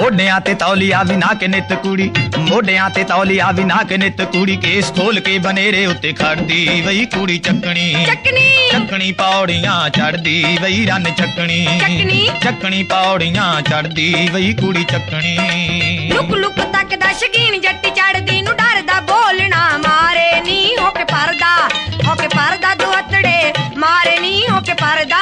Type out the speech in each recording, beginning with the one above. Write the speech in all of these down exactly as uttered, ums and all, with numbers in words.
ਮੋਢਿਆਂ ਤੇ ਤੌਲੀਆ ਵੀ ਨਾ ਕੇ ਨਿੱਤ ਕੁੜੀ, ਮੋਢਿਆਂ ਤੇ ਤੌਲੀਆ ਵੀ ਨਾ ਕੇ ਨਿੱਤ ਕੁੜੀ, ਕੇਸ ਖੋਲ ਕੇ ਬਨੇਰੇ ਉੱਤੇ ਖੜਦੀ ਵਈ ਕੁੜੀ ਚੱਕਣੀ ਚੱਕਣੀ ਚੱਕਣੀ ਪੌੜੀਆਂ ਚੜਦੀ ਵਈ ਰੰਨ ਚੱਕਣੀ ਚੱਕਣੀ ਚੱਕਣੀ ਪੌੜੀਆਂ ਚੜਦੀ ਵਈ ਕੁੜੀ ਚੱਕਣੀ। ਲੁਕ ਲੁਕ ਤੱਕਦਾ ਸ਼ਗੀਨ ਜੱਟੀ ਚੜਦੀ ਨੂੰ ਡਰਦਾ ਬੋਲਣਾ ਮਾਰੇ ਨੀ ਹੋ ਕੇ ਪਰਦਾ, ਹੋ ਕੇ ਪਰਦਾ ਦੁੱਤੜੇ ਮਾਰੇ ਨੀ ਹੋ ਕੇ ਪਰਦਾ।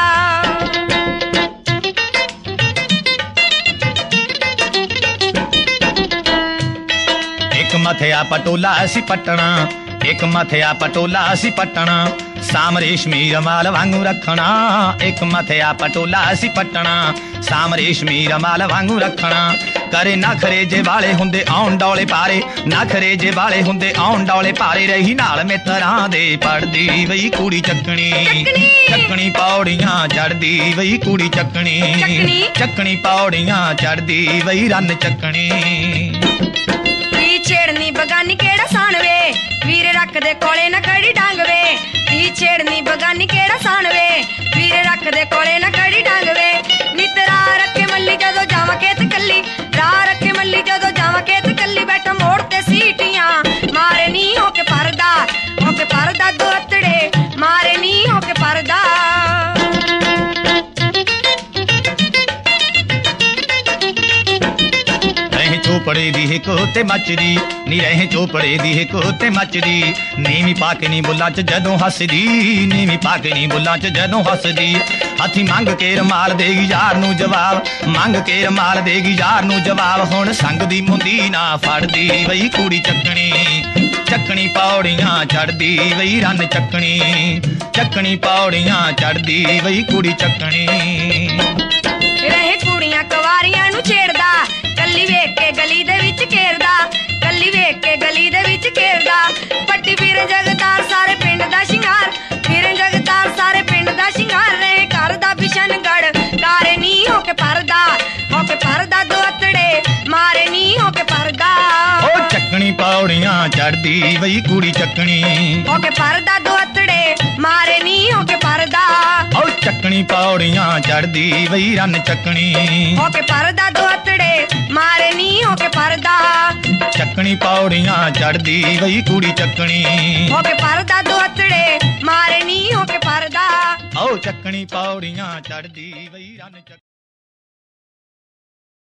ਇੱਕ ਮਥਿਆ ਪਟੋਲਾ ਅਸੀਂ ਪਟਣਾ, ਇੱਕ ਮਥਿਆ ਪਟੋਲਾ ਅਸੀਂ ਪਟਣਾ, ਸਾਮ ਰੇਸ਼ਮੀ ਰਮਾਲ ਵਾਂਗੂ ਰੱਖਣਾ। ਇੱਕ ਮਥਿਆ ਪਟੋਲਾ ਅਸੀਂ ਪਟਣਾ, ਸਾਮ ਰੇਸ਼ਮੀ ਰਮਾਲ ਵਾਂਗੂ ਰੱਖਣਾ। ਕਰੇ ਨਖਰੇ ਜੇ ਵਾਲੇ ਹੁੰਦੇ ਆਉਣ ਡੌਲੇ ਪਾਰੇ, ਨਖਰੇ ਜੇ ਵਾਲੇ ਹੁੰਦੇ ਆਉਣ ਡੌਲੇ ਪਾਰੇ, ਰਹੀ ਨਾਲ ਮਿੱਤਰਾਂ ਦੇ ਪੜਦੀ ਵਈ ਕੁੜੀ ਚੱਕਣੀ ਚੱਕਣੀ ਪੌੜੀਆਂ ਚੜਦੀ ਵਈ ਕੁੜੀ ਚੱਕਣੀ ਚੱਕਣੀ ਪੌੜੀਆਂ ਚੜਦੀ ਵਈ ਰੰਨ ਚੱਕਣੀ। ਤੀ ਛੇੜਨੀ ਬਗਾਨੀ ਕਿਹੜਾ ਸਾਣ ਵੇ, ਵੀਰ ਰੱਖਦੇ ਕੋਲੇ ਨਾ ਕੜੀ ਡੰਗ ਵੇ। ਤੀ ਛੇੜਨੀ ਬਗਾਨੀ ਕਿਹੜਾ ਸਾਣ ਵੇ, ਵੀਰ ਰੱਖਦੇ ਕੋਲੇ ਨਾ ਕੜੀ ਡੰਗ ਵੇ। ਮਿੱਤਰਾ ਰੱਖੇ ਮੱਲੀ ਜਦੋਂ ਜਾਵਾਂ ਖੇਤ ਕੱਲੀ, ਰਾਹ ਰੱਖੇ ਮੱਲੀ ਜਦੋਂ ਜਾਵਾਂ ਖੇਤ ਕੱਲੀ, ਬੈਠਾ ਮੋੜ ਤੇ ਸੀਟੀਆਂ ਮਾਰੇ ਨੀ ਹੋ ਕੇ ਪਰਦਾ, ਹੋ ਕੇ ਪਰਦਾ ਦੁੱਤੜੇ ਮਾਰੇ ਨੀ ਹੋ ਕੇ ਪਰਦਾ। ਚੋਪੜੇ ਦੀ ਹਿੱਕ ਤੇ ਮੱਚਦੀ ਨੀ, ਰਹੇ ਚੋਪੜੇ ਦੀ ਹਿੱਕ ਤੇ ਮੱਚਦੀ, ਨੀਵੀਂ ਪਾ ਕੇ ਨੀ ਬੁੱਲਾਂ ਚ ਜਦੋਂ ਹੱਸਦੀ, ਨੀਵੀਂ ਪਾ ਕੇ ਨੀ ਬੁੱਲਾਂ ਚ ਜਦੋਂ ਹੱਸਦੀ। ਹੱਥੀ ਮੰਗ ਕੇ ਰਮਾਲ ਦੇਗੀ ਯਾਰ ਨੂੰ ਜਵਾਬ, ਮੰਗ ਕੇ ਰਮਾਲ ਦੇਗੀ ਯਾਰ ਨੂੰ ਜਵਾਬ। ਹੁਣ ਸੰਗ ਦੀ ਮੁੰਦੀ ਨਾ ਫੜਦੀ ਵਈ ਕੁੜੀ ਚੱਕਣੀ ਚੱਕਣੀ ਪੌੜੀਆਂ ਚੜਦੀ ਵਈ ਰੰਨ ਚੱਕਣੀ ਚੱਕਣੀ ਪੌੜੀਆਂ ਚੜਦੀ ਵਈ ਕੁੜੀ ਚੱਕਣੀ। ਰਹੇ ਕੁੜੀਆਂ ਕੁਵਾਰੀਆਂ ਨੂੰ ਛੇੜਦਾ, ਕੱਲੀ ਵੇਖ ਕੇ ਗਲੀ ਦੇ ਵਿੱਚ ਘੇਰਦਾ, ਕੱਲੀ ਵੇਖ ਕੇ ਗਲੀ ਦੇ ਵਿੱਚ ਘੇਰਦਾ। ਪੱਟੀ ਵੀਰ ਜਗਤਾਰ ਸਾਰੇ ਪਿੰਡ ਦਾ ਸ਼ਿੰਗਾਰ, ਵੀਰ ਜਗਤਾਰ ਸਾਰੇ ਪਿੰਡ ਦਾ ਸ਼ਿੰਗਾਰ। ਰਹੇ ਘਰ ਦਾ ਬਿਸ਼ਨਗੜ ਕਾਰੇ ਨੀ ਹੋ ਕੇ ਪਰਦਾ, ਹੋ ਕੇ ਪਰਦਾ ਦੁੱਤੜੇ ਮਾਰੇ ਨੀ ਹੋ ਕੇ ਪਰਦਾ। ਓ ਚੱਕਣੀ ਪੌੜੀਆਂ ਚੜਦੀ ਵਈ ਕੁੜੀ ਚੱਕਣੀ, ਹੋ ਕੇ ਪਰਦਾ ਦੁੱਤੜੇ ਮਾਰੇ ਨੀ ਹੋ ਕੇ ਪਰਦਾ। ਓ ਚੱਕਣੀ ਪੌੜੀਆਂ ਚੜਦੀ ਵਈ ਰੰਨ ਚੱਕਣੀ, ਹੋ ਕੇ ਪਰਦਾ ਦੁੱਤੜੇ ਮਾਰੇ ਨੀ ਹੋ ਕੇ ਪਰਦਾ। ਚੱਕਣੀ ਪੌੜੀਆਂ ਚੜਦੀ ਵਈ ਕੁੜੀ ਚੱਕਣੀ, ਹੋ ਕੇ ਪਰਦਾ ਦੁੱਤੜੇ ਮਾਰੇ ਨੀ ਹੋ ਕੇ ਪਰਦਾ। ਓ ਚੱਕਣੀ ਪੌੜੀਆਂ ਚੜਦੀ ਵਈ ਰੰਨ ਚੱਕਣੀ।